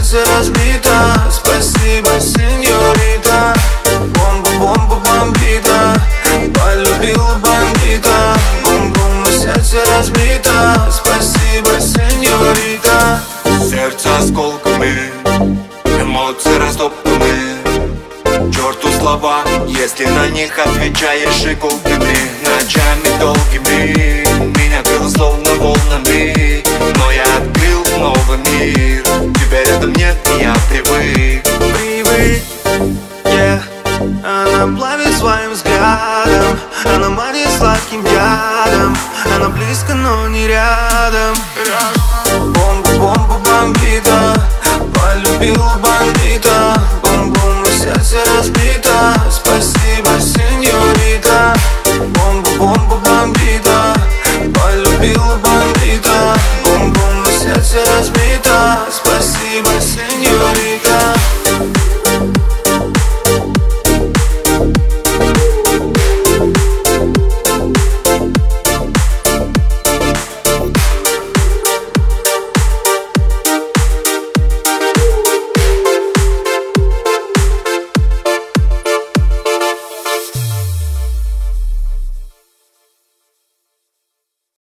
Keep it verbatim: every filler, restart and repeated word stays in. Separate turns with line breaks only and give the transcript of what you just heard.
сердце разбито. Спасибо, сеньорита. Бомба-бомба бомбита. Полюбила бандита. Бум-бум, и сердце разбито. Спасибо, сеньорита.
Сердце осколками, эмоции растоплены. К черту слова, если на них отвечаешь иголками. Ночами долгими меня крыло словно волнами, но я открыл новый мир. Тебя рядом нет, и я привык.
Привык, yeah. Она плавит своим взглядом. Она манит сладким ядом. Она близко, но не рядом. Бомба-бомба бомбита. Полюбила бандита. Бум-бум, и сердце разбито. Спасибо, сеньорита. Бомба-бомба бомбита. Полюбила бандита. Бум-бум, и сердце разбито. Спасибо, сеньорита.